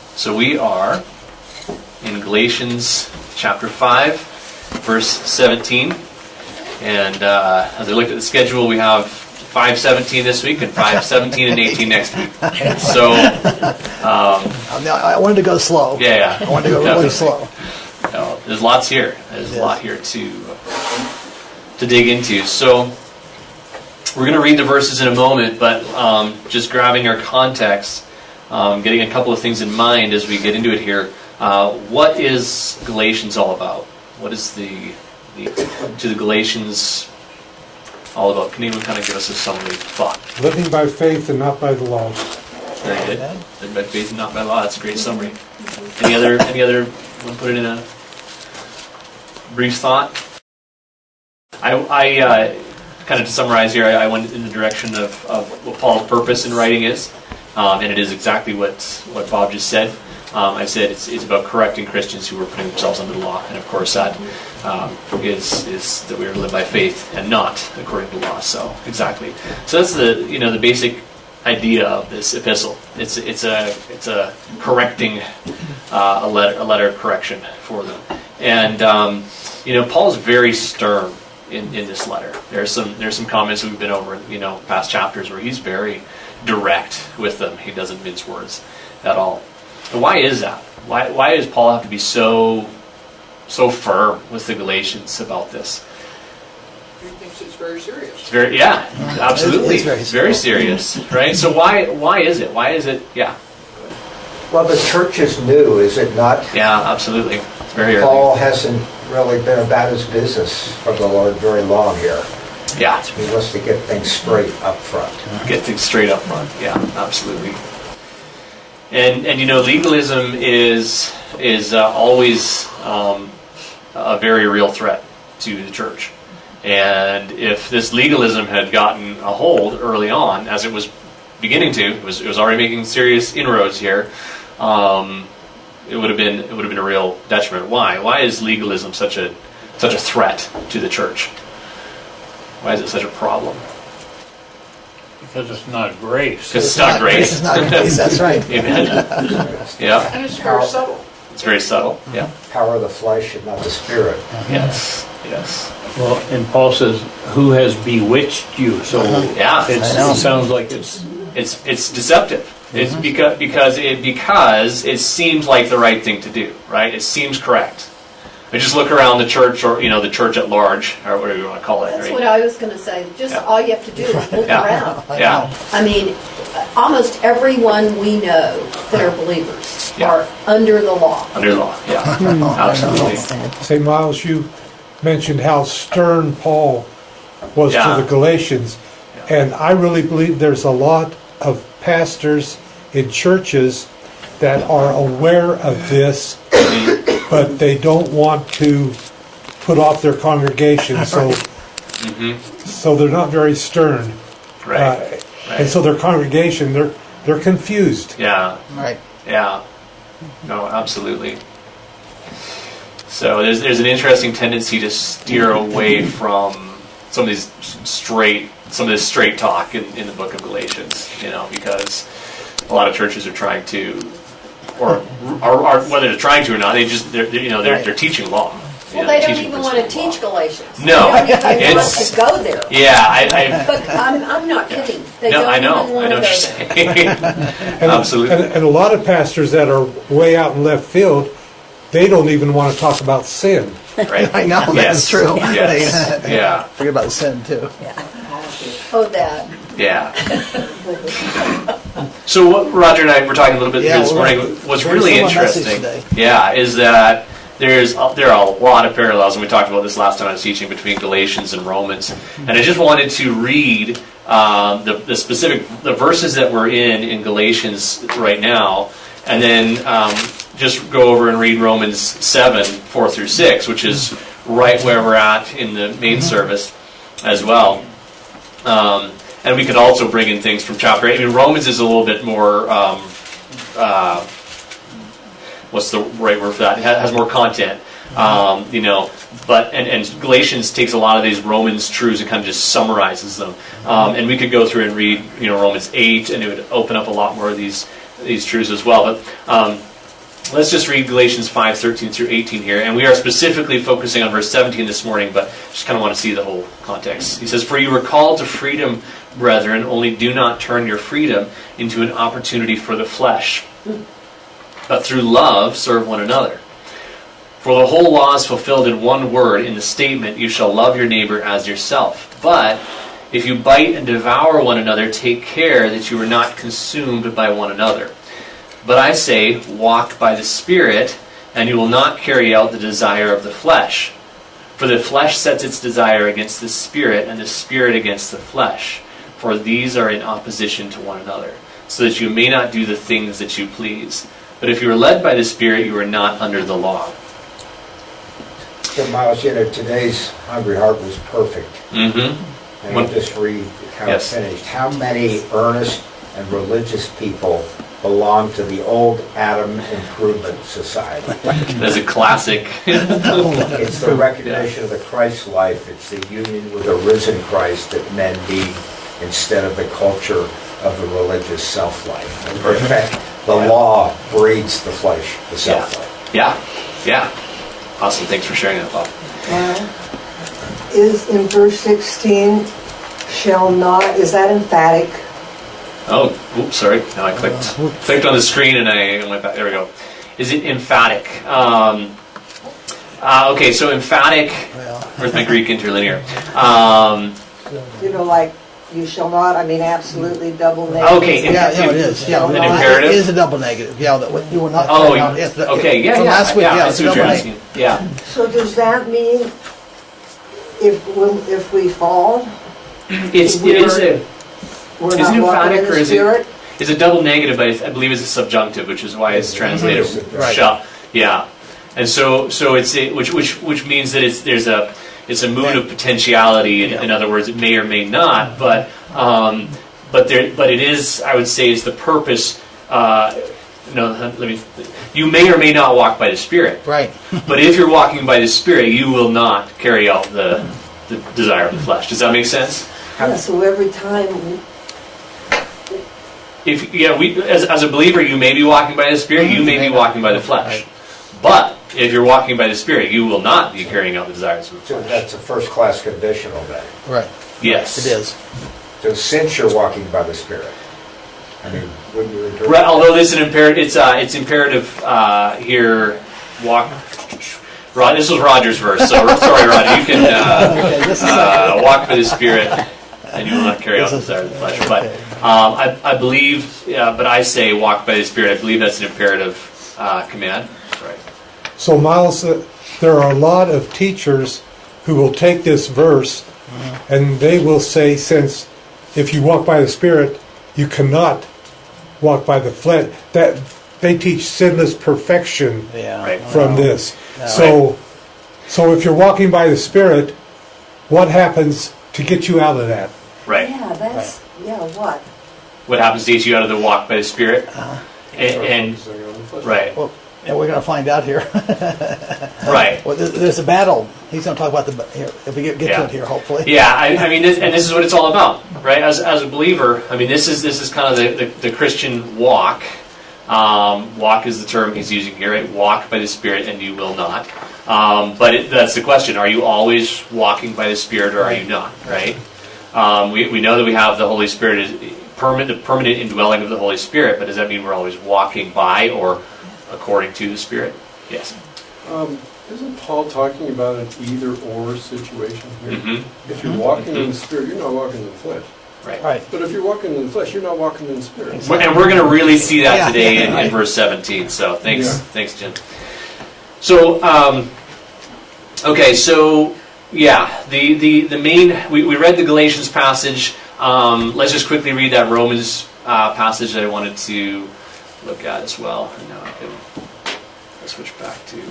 So we are in Galatians chapter 5, verse 17. And as I looked at the schedule, we have 5:17 this week and 5:17 and 18 next week. So I wanted to go slow. Yeah. I wanted to go really slow. No, there's lots here. There's a lot here to dig into. So we're going to read the verses in a moment, but just grabbing our context, getting a couple of things in mind as we get into it here. What is Galatians all about? What is the Galatians all about? Can anyone kind of give us a summary thought? Living by faith and not by the law. Very good. Living by faith and not by law. That's a great summary. Any other? Want to put it in a brief thought? I kind of to summarize here, I went in the direction of what Paul's purpose in writing is, and it is exactly what Bob just said. I said it's about correcting Christians who are putting themselves under the law, and of course that is that we are to live by faith and not according to law. So exactly. So that's the basic idea of this epistle. It's a correcting a letter of correction for them, and Paul is very stern in this letter. There's some comments that we've been over past chapters where he's very direct with them. He doesn't mince words at all. And why is that? Why does Paul have to be so firm with the Galatians about this? He thinks it's very serious. It's very, absolutely. It's very serious, right? So why is it? Why is it? Yeah. Well, the church is new, is it not? Yeah, absolutely. It's very early. Paul hasn't really been about his business for the Lord very long here. Yeah. He wants to get things straight up front. Get things straight up front. Yeah, absolutely. And legalism is always a very real threat to the church. And if this legalism had gotten a hold early on, as it was beginning to, it was already making serious inroads here. It would have been a real detriment. Why? Why is legalism such a threat to the church? Why is it such a problem? Because it's not grace. Because it's not grace. It's not grace, that's right. Amen. Yeah. And it's very subtle. It's very subtle. Yeah. Power of the flesh and not the spirit. Yes. Well, and Paul says, "Who has bewitched you?" So yeah, it sounds like it's deceptive. It's because it seems like the right thing to do, right? It seems correct. I just look around the church, or the church at large, or whatever you want to call it. That's right? what I was going to say. Just all you have to do is look around. Yeah. I mean, almost everyone we know that are believers are under the law. Under the law, yeah. Absolutely. Say, Miles, you mentioned how stern Paul was to the Galatians, and I really believe there's a lot of pastors in churches that are aware of this, but they don't want to put off their congregation, so they're not very stern. Right. And so their congregation, they're confused. Yeah. Right. Yeah. No, absolutely. So there's an interesting tendency to steer away from some of this straight talk in the book of Galatians, because a lot of churches are trying to, or whether they're trying to or not, they're teaching law. Well, they don't even want to teach Galatians. No, they don't even want to go there. Yeah, but I'm not kidding. They no, don't I know. even want I know to what you're saying. Absolutely. And a lot of pastors that are way out in left field, they don't even want to talk about sin. Right. I know, that's true. Yes. Yeah. Forget about sin, too. Oh, that. Yeah. So what Roger and I were talking a little bit this morning. What's really interesting, is that there are a lot of parallels, and we talked about this last time I was teaching, between Galatians and Romans. And I just wanted to read the verses that we're in Galatians right now, and then just go over and read Romans 7, 4 through 6, which is right where we're at in the main service as well. And we could also bring in things from chapter 8. I mean, Romans is a little bit more, what's the right word for that? It has more content, but and Galatians takes a lot of these Romans truths and kind of just summarizes them. And we could go through and read, Romans 8, and it would open up a lot more of these truths as well. But let's just read Galatians 5:13 through 18 here. And we are specifically focusing on verse 17 this morning, but just kind of want to see the whole context. He says, "For you were called to freedom, brethren, only do not turn your freedom into an opportunity for the flesh, but through love serve one another. For the whole law is fulfilled in one word, in the statement, you shall love your neighbor as yourself. But if you bite and devour one another, take care that you are not consumed by one another. But I say, walk by the Spirit, and you will not carry out the desire of the flesh. For the flesh sets its desire against the Spirit, and the Spirit against the flesh. For these are in opposition to one another, so that you may not do the things that you please. But if you are led by the Spirit, you are not under the law." So Miles, today's Hungry Heart was perfect. Mm-hmm. And I'll just read how it finished. How many earnest and religious people belong to the old Adam Improvement Society? That's a classic. It's the recognition of the Christ life. It's the union with a risen Christ that men need instead of the culture of the religious self-life. In fact, the law breeds the flesh, the self-life. Yeah. Awesome. Thanks for sharing that, Bob. Is in verse 16, shall not, is that emphatic? Oh, oops, sorry. Now I clicked on the screen and I went back. There we go. Is it emphatic? Okay, so emphatic. Where's my Greek interlinear? Like you shall not. I mean, absolutely double negative. Okay, Yeah, it is. Yeah, An imperative? It is a double negative. Yeah, that you will not. Oh, yes, okay, yeah, from last week, I it's see a what you're double asking. Yeah. So does that mean if we fall, It is we're is it not walking emphatic in or the is Spirit? it's a double negative, but I believe it's a subjunctive, which is why it's translated Right. shall. Yeah, and so it's which means that it's a mood of potentiality. In other words, it may or may not, but it is, I would say, is the purpose. You may or may not walk by the Spirit. Right. But if you're walking by the Spirit, you will not carry out the desire of the flesh. Does that make sense? Yeah, so every time, As a believer, you may be walking by the Spirit, you may be walking by the flesh. But if you're walking by the Spirit, you will not be carrying out the desires of the So flesh. that's a first-class conditional then. Right. Yes. It is. So since you're walking by the Spirit, I mean, wouldn't you interpret Right, although this is an imperative, it's imperative here. Walk. Rod, this was Roger's verse, so sorry, Roger. You can Okay, this is walk by the Spirit, and you will not carry out the desires of the flesh. But I believe, but I say walk by the Spirit. I believe that's an imperative command. Right. So Miles, there are a lot of teachers who will take this verse and they will say, since if you walk by the Spirit, you cannot walk by the flesh. That they teach sinless perfection Yeah. from this. No. So if you're walking by the Spirit, what happens to get you out of that? Right. what? What happens to get you out of the walk by the Spirit? And right. Well, and we're going to find out here. Right. Well, there's a battle. He's going to talk about here if we get to it here, hopefully. Yeah, I mean, this is what it's all about, right? As a believer, I mean, this is kind of the Christian walk. Walk is the term he's using here, right? Walk by the Spirit, and you will not. But that's the question: are you always walking by the Spirit, or are you not? Right? We know that we have the Holy Spirit, the permanent indwelling of the Holy Spirit. But does that mean we're always walking by or according to the Spirit? Yes. Isn't Paul talking about an either-or situation here? Mm-hmm. If you're walking in the Spirit, you're not walking in the flesh. Right. But if you're walking in the flesh, you're not walking in the Spirit. And we're going to really see that Yeah, today yeah, in verse 17. So thanks, Yeah. Jim. So okay, so yeah, the main we read the Galatians passage. Let's just quickly read that Romans passage that I wanted to look at as well. And now I can switch back to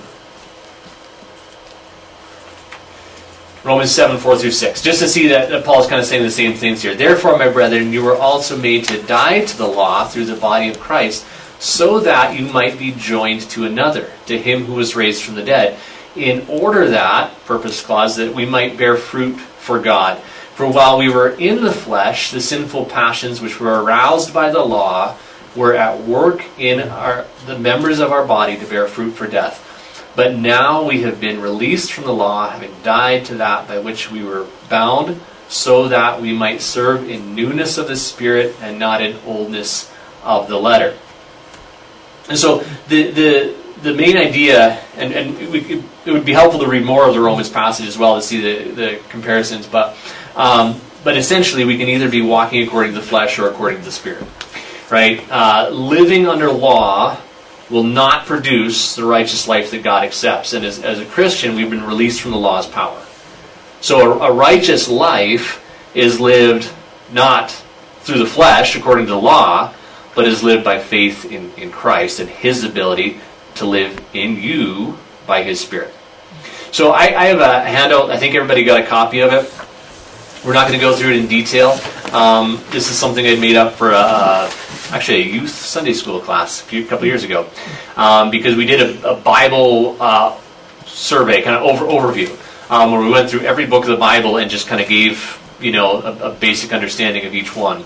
Romans 7, 4 through 6. Just to see that Paul's kind of saying the same things here. Therefore, my brethren, you were also made to die to the law through the body of Christ, so that you might be joined to another, to him who was raised from the dead, in order that, purpose clause, that we might bear fruit for God. For while we were in the flesh, the sinful passions which were aroused by the law were at work in the members of our body to bear fruit for death. But now we have been released from the law, having died to that by which we were bound, so that we might serve in newness of the Spirit and not in oldness of the letter. And so the main idea, and it would be helpful to read more of the Romans passage as well to see the comparisons, but essentially we can either be walking according to the flesh or according to the Spirit. Right? Living under law will not produce the righteous life that God accepts. And as a Christian, we've been released from the law's power. So a righteous life is lived not through the flesh, according to the law, but is lived by faith in Christ and His ability to live in you by His Spirit. So I have a handout. I think everybody got a copy of it. We're not going to go through it in detail. This is something I made up for actually a youth Sunday school class a couple years ago, because we did a Bible survey, kind of overview, where we went through every book of the Bible and just kind of gave a basic understanding of each one.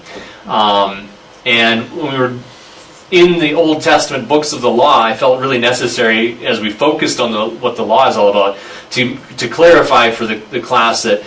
And when we were in the Old Testament books of the law, I felt really necessary, as we focused on what the law is all about, to clarify for the class that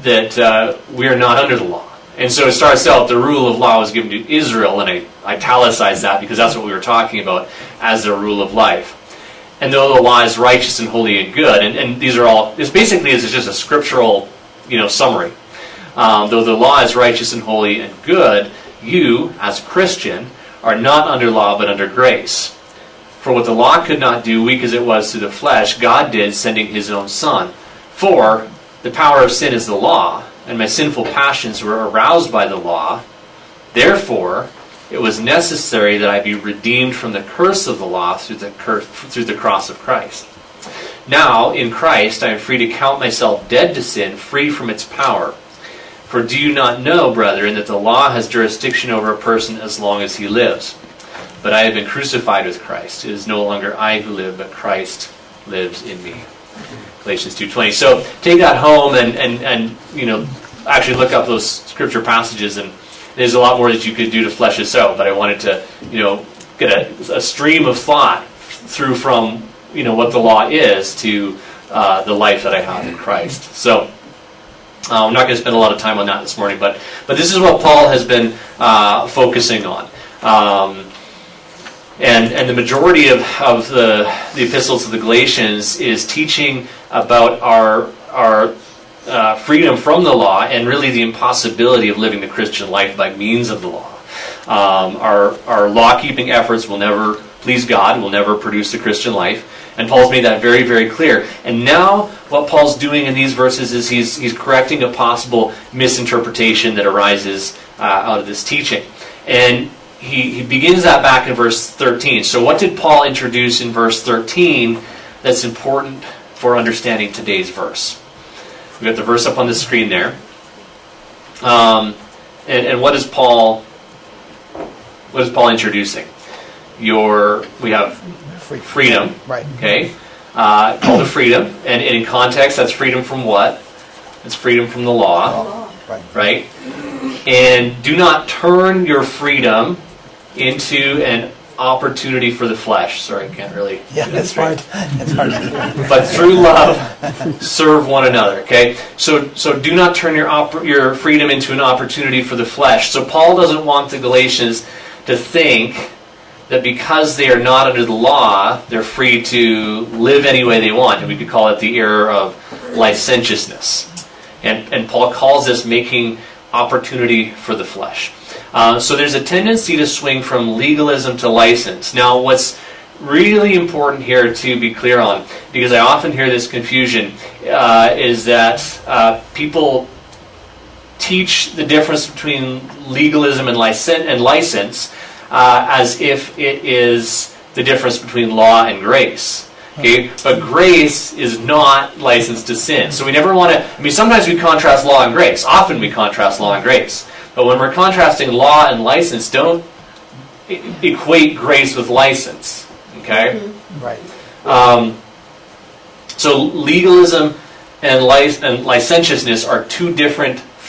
we are not under the law. And so it starts out, the rule of law was given to Israel, and I italicized that because that's what we were talking about as the rule of life. And though the law is righteous and holy and good, and these are all, it's just a scriptural summary. Though the law is righteous and holy and good, you, as a Christian, are not under law but under grace. For what the law could not do, weak as it was through the flesh, God did, sending His own Son. For the power of sin is the law, and my sinful passions were aroused by the law. Therefore, it was necessary that I be redeemed from the curse of the law through the cross of Christ. Now, in Christ, I am free to count myself dead to sin, free from its power. For do you not know, brethren, that the law has jurisdiction over a person as long as he lives? But I have been crucified with Christ. It is no longer I who live, but Christ lives in me. Galatians 2:20. So take that home and actually look up those scripture passages, and there's a lot more that you could do to flesh this out. But I wanted to get a stream of thought through from what the law is to the life that I have in Christ. So I'm not going to spend a lot of time on that this morning, but this is what Paul has been focusing on. And the majority of the epistles of the Galatians is teaching about our freedom from the law and really the impossibility of living the Christian life by means of the law. Our law-keeping efforts will never please God, will never produce the Christian life. And Paul's made that very, very clear. And now what Paul's doing in these verses is he's correcting a possible misinterpretation that arises out of this teaching. And he begins that back in verse 13. So what did Paul introduce in verse 13 that's important for understanding today's verse? We've got the verse up on the screen there. And what is Paul introducing? We have freedom. Right. Okay. Called the freedom. And in context, that's freedom from what? It's freedom from the law. Right? And do not turn your freedom into an opportunity for the flesh. Sorry, I can't really... Yeah, that's right. That's hard to do. But through love, serve one another. Okay? So do not turn your freedom into an opportunity for the flesh. So Paul doesn't want the Galatians to think that because they are not under the law, they're free to live any way they want. And we could call it the error of licentiousness. And Paul calls this making opportunity for the flesh. So there's a tendency to swing from legalism to license. Now, what's really important here to be clear on, because I often hear this confusion, is that people teach the difference between legalism and license as if it is the difference between law and grace. Okay? But grace is not license to sin. So we never want to... sometimes we contrast law and grace. Often we contrast law and grace. But when we're contrasting law and license, don't equate grace with license. Okay? Mm-hmm. Right. So legalism and licentiousness are two different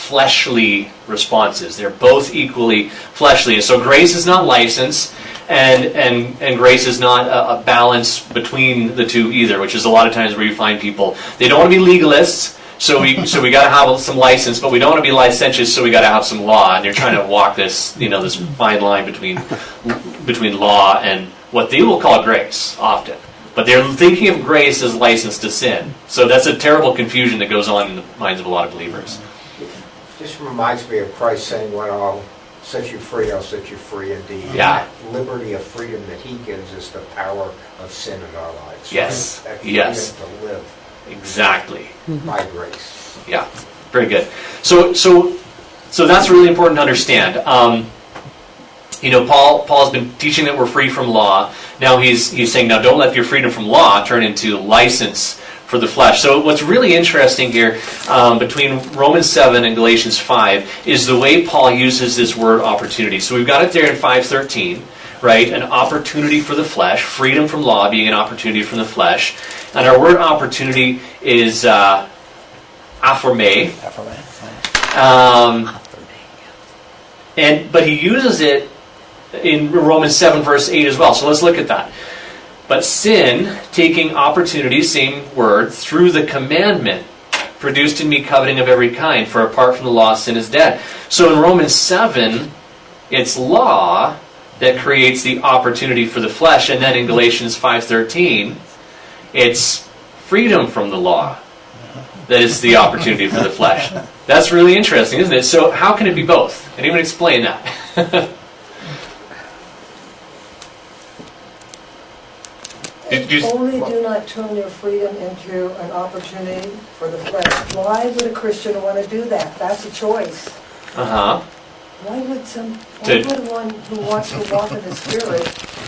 fleshly responses. They're both equally fleshly. And so grace is not license, and grace is not a balance between the two either, which is a lot of times where you find people, they don't want to be legalists, so we got to have some license, but we don't want to be licentious, so we got to have some law. And they're trying to walk this fine line between law and what they will call grace often. But they're thinking of grace as license to sin. So that's a terrible confusion that goes on in the minds of a lot of believers. Just reminds me of Christ saying, when I'll set you free, I'll set you free indeed. Yeah. That liberty of freedom that he gives is the power of sin in our lives. Yes. Right? That freedom to live Exactly. by grace. Yeah. Very good. So that's really important to understand. Paul's been teaching that we're free from law. Now he's saying, now don't let your freedom from law turn into license for the flesh. So what's really interesting here between Romans 7 and Galatians 5 is the way Paul uses this word opportunity. So we've got it there in 5:13, right? An opportunity for the flesh, freedom from law being an opportunity from the flesh. And our word opportunity is aphorme. But he uses it in Romans 7 verse 8 as well. So let's look at that. But sin, taking opportunity, same word, through the commandment, produced in me coveting of every kind, for apart from the law, sin is dead. So in Romans 7, it's law that creates the opportunity for the flesh, and then in Galatians 5:13, it's freedom from the law that is the opportunity for the flesh. That's really interesting, isn't it? So how can it be both? Anyone explain that? Only do not turn your freedom into an opportunity for the flesh. Why would a Christian want to do that? That's a choice. Uh-huh. Why would one who wants to walk in the Spirit,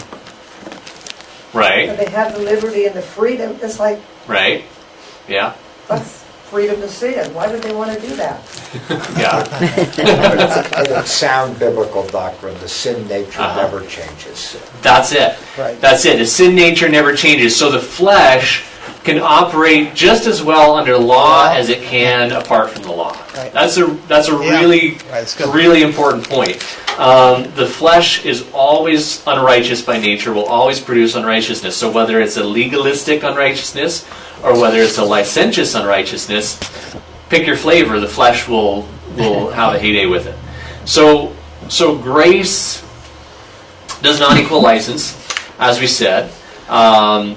Right. and they have the liberty and the freedom, it's like, Right. Yeah. that's freedom to sin. Why would they want to do that? Yeah. And it's sound biblical doctrine. The sin nature never changes. That's it. Right. That's it. The sin nature never changes. So the flesh can operate just as well under law as it can apart from the law. Right. That's a really that's good. really important point. The flesh is always unrighteous by nature, will always produce unrighteousness. So whether it's a legalistic unrighteousness or whether it's a licentious unrighteousness, pick your flavor, the flesh will have a heyday with it. So grace does not equal license, as we said, and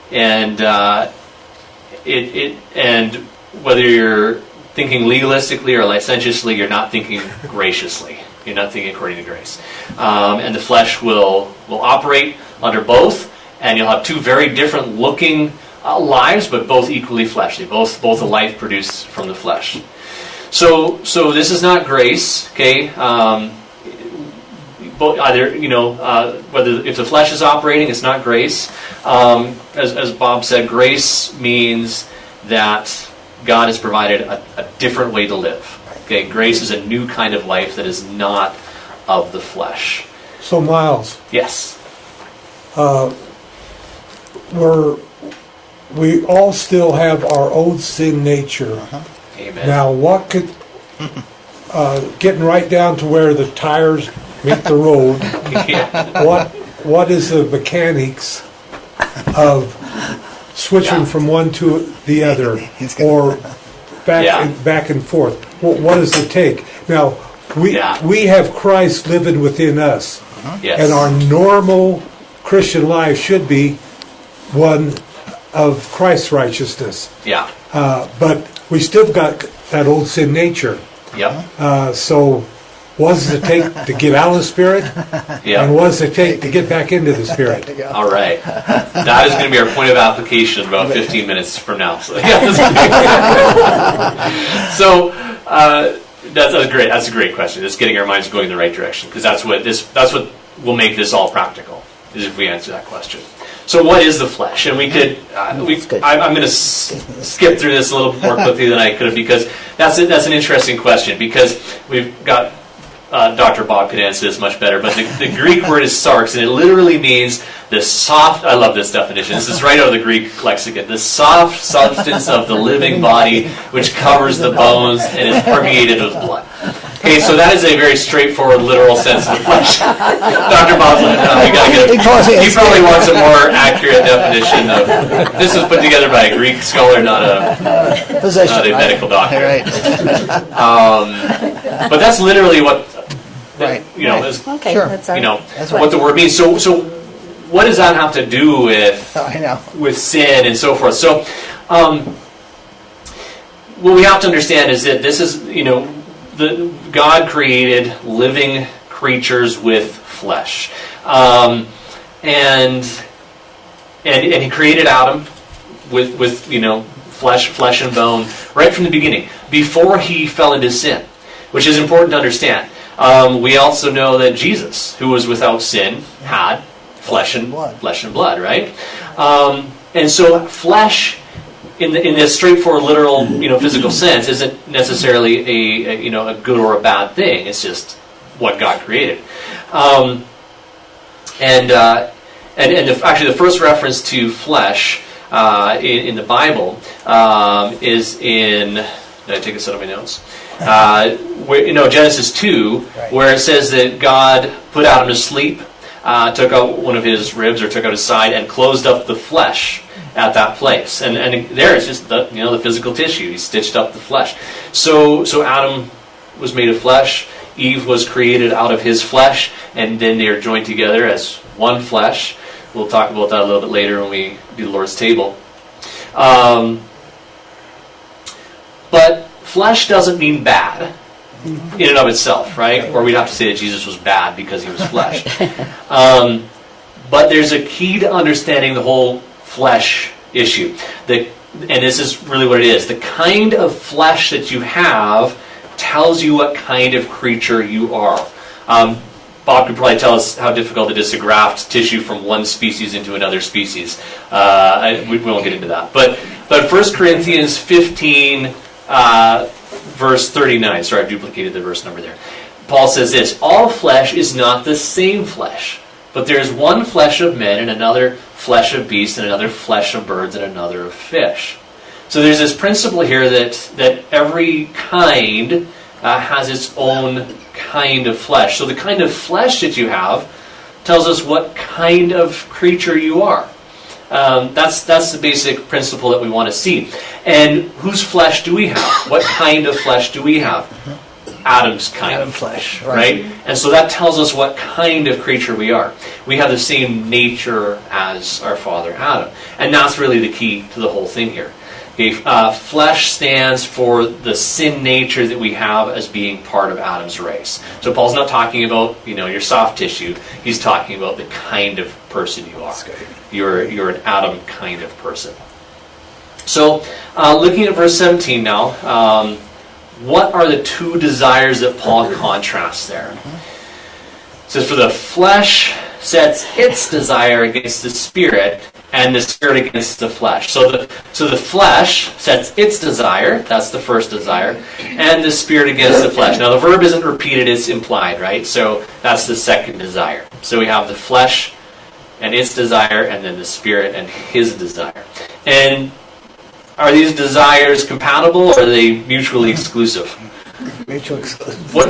whether you're thinking legalistically or licentiously, you're not thinking graciously. You're not thinking according to grace, and the flesh will operate under both, and you'll have two very different looking lives, but both equally fleshly. Both a life produced from the flesh. So this is not grace, okay? Either whether if the flesh is operating, it's not grace. As Bob said, grace means that God has provided a different way to live. Okay, grace is a new kind of life that is not of the flesh. So Miles, Yes. we all still have our old sin nature. Amen. Now, what could getting right down to where the tires meet the road? Yeah. What is the mechanics of switching from one to the other, or back and forth? What does it take? Now, we have Christ living within us, Yes. and our normal Christian life should be one of Christ's righteousness. Yeah. But we still got that old sin nature. Yep. So what does it take to get out of the Spirit? Yeah. And what does it take to get back into the Spirit? All right. That is going to be our point of application in about 15 minutes from now. So, that's great. That's a great question. It's getting our minds going in the right direction, because that's what will make this all practical, is if we answer that question. So what is the flesh? And we could, I'm going to skip through this a little more quickly than I could have, because that's an interesting question, because we've got Dr. Bob could answer this much better, but the Greek word is sarx, and it literally means the soft, I love this definition, this is right out of the Greek lexicon, the soft substance of the living body which covers the bones and is permeated with blood. Okay, so that is a very straightforward, literal sense of the flesh. Dr. Bob's like, no, we gotta get he probably wants a more accurate definition of, this was put together by a Greek scholar, not a medical doctor. Right. But that's literally what, Right. is, Okay, Sure. that's our, That's right. what the word means. So what does that have to do with I know. sin and so forth? So what we have to understand is that this is, God created living creatures with flesh, and He created Adam with flesh and bone right from the beginning, before he fell into sin, which is important to understand. We also know that Jesus, who was without sin, had flesh and blood, right? And so flesh, in this straightforward, literal, physical sense, isn't necessarily a good or a bad thing. It's just what God created. Actually, the first reference to flesh in the Bible is in. Did I take this out of my notes? Genesis 2, where it says that God put Adam to sleep, took out one of his ribs or took out his side, and closed up the flesh at that place. And there it's just the physical tissue. He stitched up the flesh. So Adam was made of flesh. Eve was created out of his flesh, and then they are joined together as one flesh. We'll talk about that a little bit later when we do the Lord's table. But flesh doesn't mean bad in and of itself, right? Or we'd have to say that Jesus was bad because he was flesh. But there's a key to understanding the whole flesh issue. And this is really what it is. The kind of flesh that you have tells you what kind of creature you are. Bob could probably tell us how difficult it is to graft tissue from one species into another species. We won't get into that. But 1 Corinthians 15, verse 39. Sorry, I've duplicated the verse number there. Paul says this: all flesh is not the same flesh, but there is one flesh of men, and another flesh of beasts, and another flesh of birds, and another of fish. So there's this principle here that every kind has its own kind of flesh. So the kind of flesh that you have tells us what kind of creature you are. That's the basic principle that we want to see. And whose flesh do we have? What kind of flesh do we have? Adam's kind of flesh, right? And so that tells us what kind of creature we are. We have the same nature as our father Adam. And that's really the key to the whole thing here. Okay, flesh stands for the sin nature that we have as being part of Adam's race. So Paul's not talking about your soft tissue. He's talking about the kind of person you are. You're an Adam kind of person. So looking at verse 17 now, what are the two desires that Paul contrasts there? It says, for the flesh sets its desire against the spirit, and the spirit against the flesh. So the flesh sets its desire, that's the first desire, and the spirit against the flesh. Now the verb isn't repeated, it's implied, right? So that's the second desire. So we have the flesh and its desire, and then the spirit and his desire. And are these desires compatible, or are they mutually exclusive? Mutually exclusive. What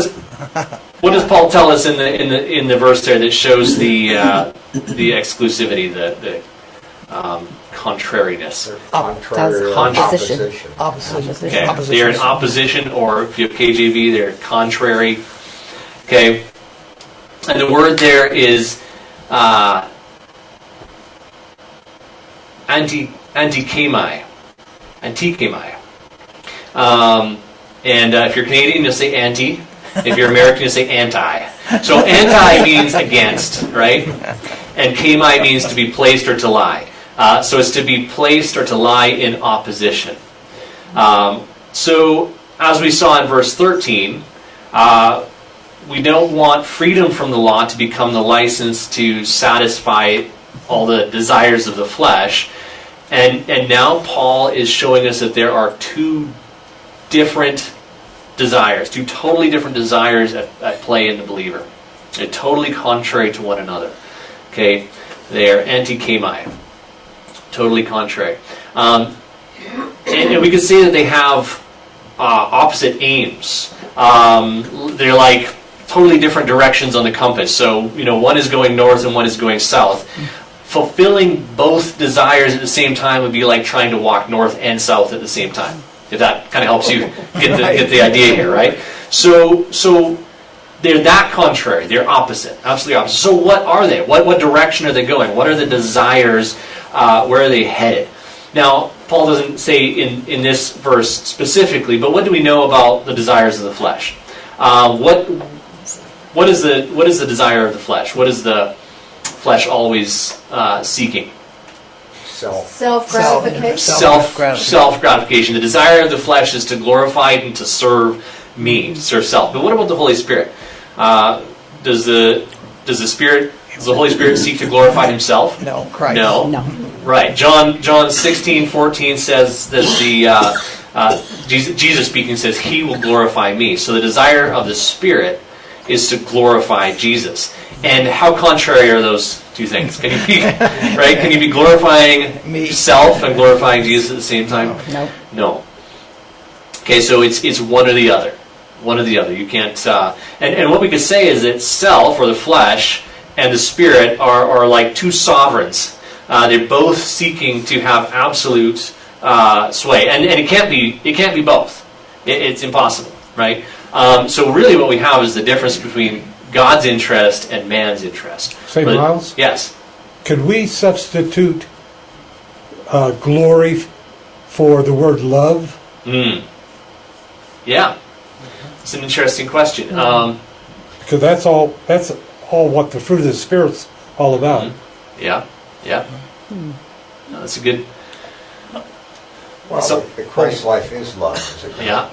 does Paul tell us in the verse there that shows the exclusivity, the contrariness? Contrary opposition. Opposition. Okay, they're in opposition, or if you have KJV, they're contrary. Okay, and the word there is antikemai. Antikemai. And if you're Canadian, you'll say anti. If you're American, you'll say anti. So anti means against, right? And kemai means to be placed or to lie. So it's to be placed or to lie in opposition. So as we saw in verse 13, we don't want freedom from the law to become the license to satisfy all the desires of the flesh. And now Paul is showing us that there are two different desires, two totally different desires at play in the believer. They're totally contrary to one another. Okay, they are anti-chemai, totally contrary. And we could say that they have opposite aims. They're like totally different directions on the compass. So, one is going north and one is going south. Fulfilling both desires at the same time would be like trying to walk north and south at the same time. If that kind of helps you get the idea here, right? So they're that contrary. They're opposite, absolutely opposite. So what are they? What direction are they going? What are the desires? Where are they headed? Now, Paul doesn't say in this verse specifically, but what do we know about the desires of the flesh? What is the desire of the flesh? What is the flesh always seeking? Self-gratification. Self-gratification. The desire of the flesh is to glorify and to serve me, to serve self. But what about the Holy Spirit? Does the Holy Spirit seek to glorify himself? No, Christ. No. Right. John 16:14 says that Jesus speaking says, "He will glorify me." So the desire of the Spirit is to glorify Jesus. And how contrary are those two things? Can you be right? Can you be glorifying self and glorifying Jesus at the same time? No. Okay, so it's one or the other. One or the other. You can't. And what we could say is that self, or the flesh, and the Spirit are like two sovereigns. They're both seeking to have absolute sway, and it can't be both. It's impossible, right? So really, what we have is the difference between God's interest and man's interest. Say, Miles? Yes. Could we substitute glory for the word love? Yeah. It's an interesting question. Because that's all what the fruit of the Spirit's all about. Yeah. No, that's a good... Well, the Christ life is love, is it? Yeah.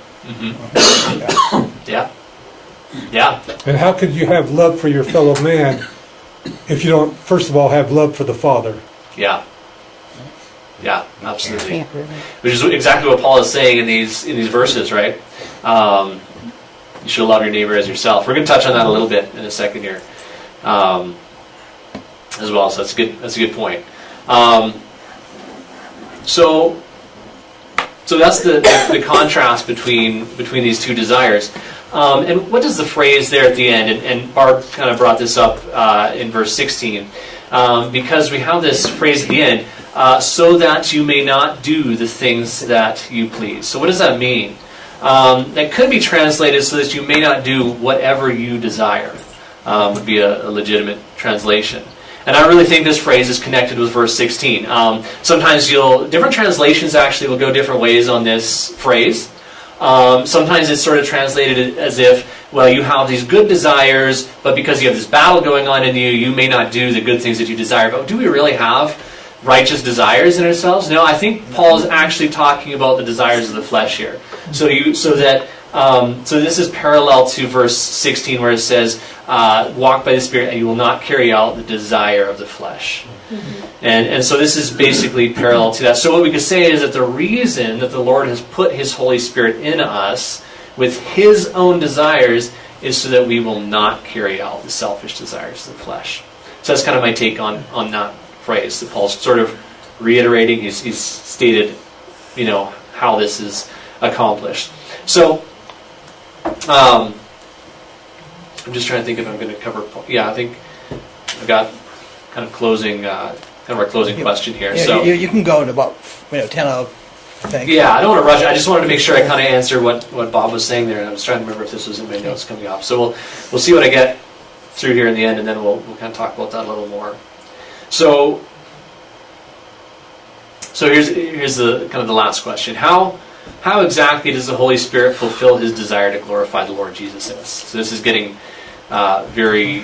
Yeah. And how could you have love for your fellow man if you don't, first of all, have love for the Father? Yeah, absolutely. Which is exactly what Paul is saying in these verses, right? You should love your neighbor as yourself. We're going to touch on that a little bit in a second here, as well. So that's a good point. So that's the contrast between these two desires. And what does the phrase there at the end, and Barb kind of brought this up in verse 16, because we have this phrase at the end, so that you may not do the things that you please. So what does that mean? That could be translated so that you may not do whatever you desire, would be a legitimate translation. And I really think this phrase is connected with verse 16. Sometimes different translations actually will go different ways on this phrase. Sometimes it's sort of translated as if, well, you have these good desires, but because you have this battle going on in you, you may not do the good things that you desire. But do we really have righteous desires in ourselves? No, I think Paul is actually talking about the desires of the flesh here. So this is parallel to verse 16 where it says, walk by the Spirit and you will not carry out the desire of the flesh. And so this is basically parallel to that. So what we could say is that the reason that the Lord has put His Holy Spirit in us with His own desires is so that we will not carry out the selfish desires of the flesh. So that's kind of my take on that phrase that Paul's sort of reiterating. He's stated, how this is accomplished. So, I'm just trying to think if I'm going to cover. Yeah, I think I've got kind of our closing question here. Yeah, so you can go to about 10 of things. Yeah, I don't want to rush. I just wanted to make sure I kind of answer what Bob was saying there, and I was trying to remember if this was in my notes coming up. So we'll see what I get through here in the end, and then we'll kind of talk about that a little more. So here's the kind of the last question. How exactly does the Holy Spirit fulfill His desire to glorify the Lord Jesus in us? So this is getting very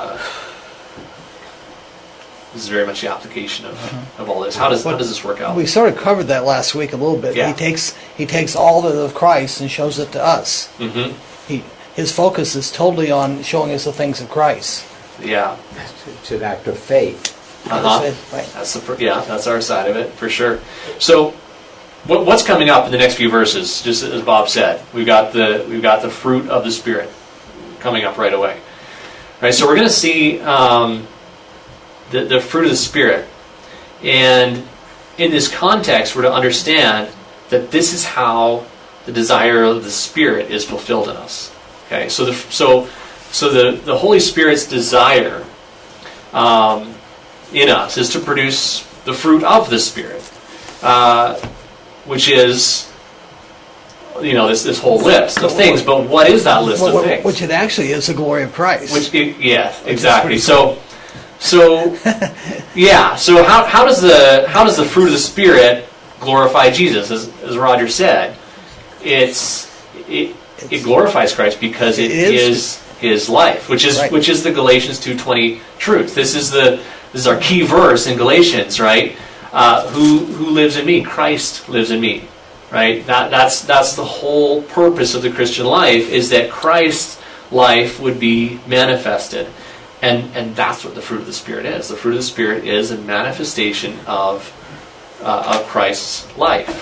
much the application of all this. How does this work out? We sort of covered that last week a little bit. Yeah. He takes all of Christ and shows it to us. Mm-hmm. His focus is totally on showing us the things of Christ. Yeah, it's an act of faith. Right. That's our side of it for sure. So what's coming up in the next few verses? Just as Bob said, we've got the fruit of the Spirit coming up right away. Right, so we're going to see the fruit of the Spirit, and in this context, we're to understand that this is how the desire of the Spirit is fulfilled in us. Okay, so the Holy Spirit's desire in us is to produce the fruit of the Spirit, which is, this whole list of things. But what is that list of things? Which it actually is the glory of Christ. Exactly. So how does the fruit of the Spirit glorify Jesus? As Roger said, it glorifies Christ because it is His life, which is the Galatians 2:20 truth. This is our key verse in Galatians, right? Who lives in me? Christ lives in me, right? That's the whole purpose of the Christian life, is that Christ's life would be manifested, and that's what the fruit of the Spirit is. The fruit of the Spirit is a manifestation of Christ's life.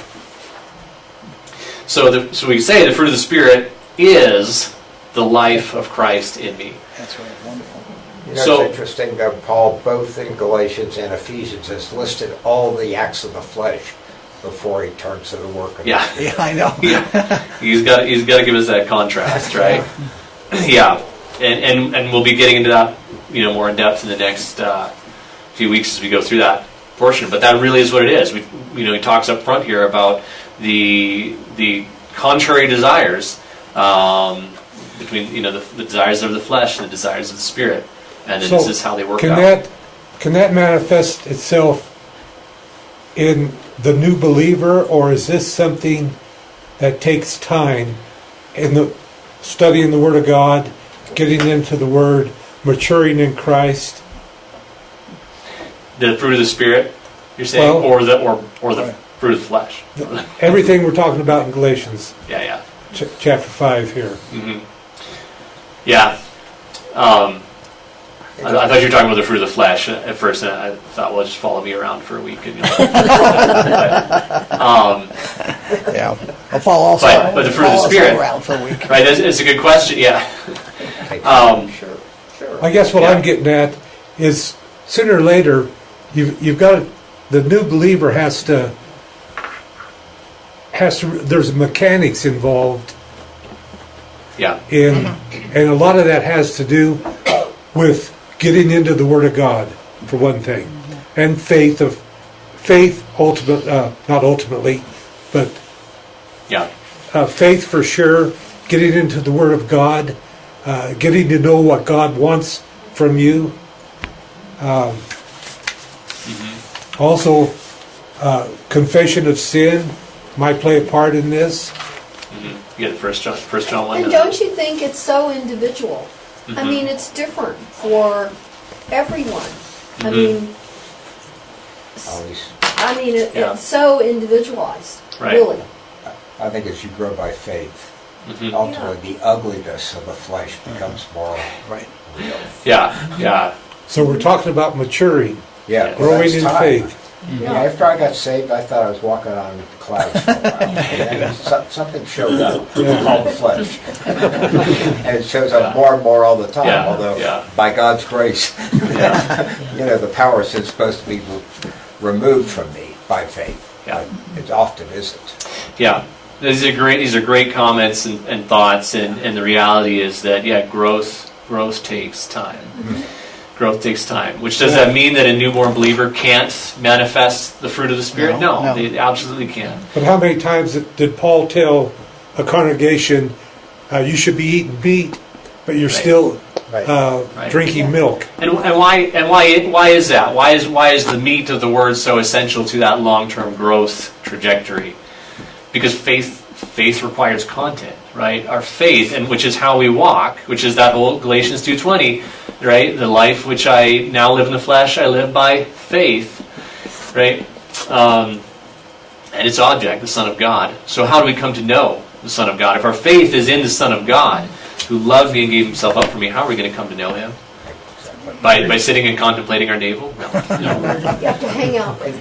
So we say the fruit of the Spirit is the life of Christ in me. That's right, wonderful. It's interesting that Paul, both in Galatians and Ephesians, has listed all the acts of the flesh before he turns to the work of Yeah, I know. Yeah. He's got to give us that contrast, right? Yeah, and we'll be getting into that, more in depth in the next few weeks as we go through that portion. But that really is what it is. He talks up front here about the contrary desires between the desires of the flesh and the desires of the Spirit, and then this is how they work out. Can that manifest itself in the new believer, or is this something that takes time in the studying the Word of God, getting into the Word, maturing in Christ? The fruit of the Spirit, you're saying, or the fruit of the flesh. Everything we're talking about in Galatians. Yeah. Chapter 5 here. Mm-hmm. Yeah. I thought you were talking about the fruit of the flesh at first, and I thought, well, just follow me around for a week. And, I'll follow also. But the fruit of the Spirit around for a week. Right? It's a good question. Yeah. Sure. I guess what I'm getting at is sooner or later, you've got the new believer has to. There's mechanics involved. Yeah. And a lot of that has to do with getting into the Word of God, for one thing, and faith, not ultimately, but faith for sure. Getting into the Word of God, getting to know what God wants from you. Also, confession of sin might play a part in this. You get First John 1. And don't you think it's so individual? Mm-hmm. I mean, it's different for everyone. I mean, it's so individualized, really. I think as you grow by faith, ultimately the ugliness of the flesh becomes more real. Yeah. So we're talking about maturing, growing in faith. Yeah, after I got saved, I thought I was walking on clouds for a while. And then something showed up called the flesh. And it shows up more and more all the time, although by God's grace, the power is supposed to be removed from me by faith. Yeah. It often isn't. Yeah. These are great comments and thoughts, and the reality is that, growth takes time. Mm-hmm. Growth takes time. Which does that mean that a newborn believer can't manifest the fruit of the Spirit? No, they absolutely can. But how many times did Paul tell a congregation, you should be eating meat, but you're still drinking milk? And why is that? Why is the meat of the word so essential to that long-term growth trajectory? Because faith requires content, right? Our faith, and which is how we walk, which is that whole Galatians 2:20. Right, the life which I now live in the flesh, I live by faith, right? And its object, the Son of God. So how do we come to know the Son of God? If our faith is in the Son of God, who loved me and gave Himself up for me, how are we going to come to know Him? By sitting and contemplating our navel? No. You have to hang out with Him.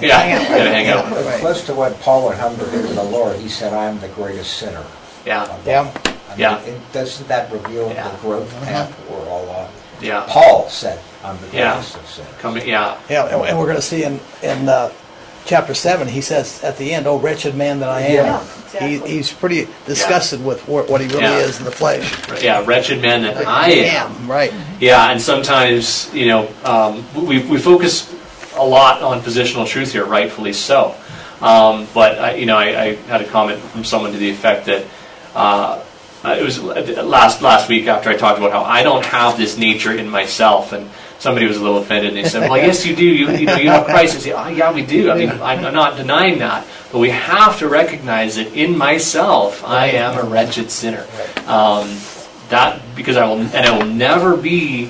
Yeah, you gotta hang out. Right. Close to what Paul would humbly did to the Lord, he said, I am the greatest sinner. Yeah, Yeah. I mean, Yeah. Doesn't that reveal Yeah. the growth path we're all on? yeah, Paul said, I'm the Yeah. greatest of sinners. coming, yeah, Yeah, and we're going to see in chapter 7, he says at the end, "Oh wretched man that I am." Yeah, exactly. He's pretty disgusted with what he really Yeah. is in the flesh. yeah, wretched man that I am. Right. Yeah, and sometimes, we focus a lot on positional truth here, rightfully so. But I had a comment from someone to the effect that it was last week after I talked about how I don't have this nature in myself, and somebody was a little offended, and they said, "Well, yes, you do. You have Christ." I say, "Oh, yeah, we do. I mean, I'm not denying that, but we have to recognize that in myself, I am a wretched sinner. That because I will never be."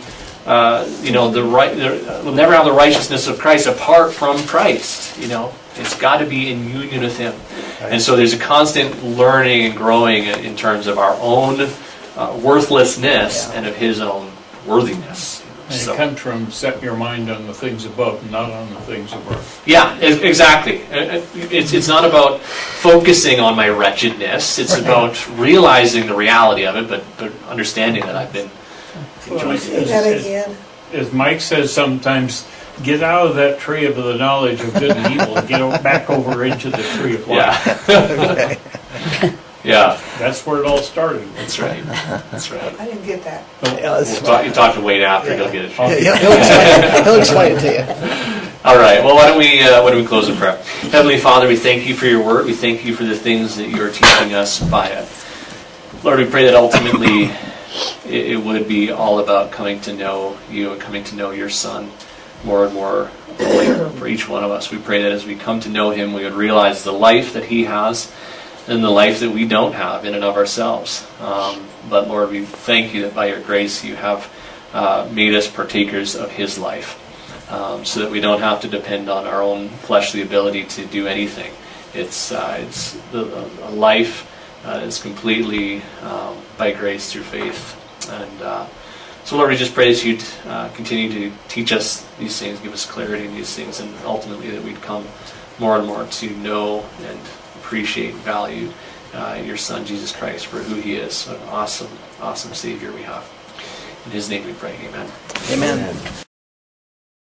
We'll never have the righteousness of Christ apart from Christ. It's got to be in union with Him, and so there's a constant learning and growing in terms of our own worthlessness and of His own worthiness. And it comes from set your mind on the things above, not on the things of earth. Yeah, exactly. It's not about focusing on my wretchedness. It's about realizing the reality of it, but understanding that I've been enjoying Say it. that again. As Mike says sometimes, get out of that tree of the knowledge of good and evil and get back over into the tree of life. Yeah. Yeah, That's where it all started. that's right. That's right. I didn't get that. You talk to Wade after, he'll get it. Yeah, he'll explain it to you. All right. Well, why don't we close in prayer? Heavenly Father, we thank you for your word. We thank you for the things that you are teaching us by it. Lord, we pray that ultimately it would be all about coming to know you and coming to know your Son more and more fully for each one of us. We pray that as we come to know him, we would realize the life that he has and the life that we don't have in and of ourselves. But Lord, we thank you that by your grace you have made us partakers of his life, so that we don't have to depend on our own fleshly ability to do anything. It's a life is completely by grace through faith. And so Lord, we just pray that you'd continue to teach us these things, give us clarity in these things, and ultimately that we'd come more and more to know and appreciate and value your Son, Jesus Christ, for who he is. What an awesome, awesome Savior we have. In his name we pray, amen. Amen.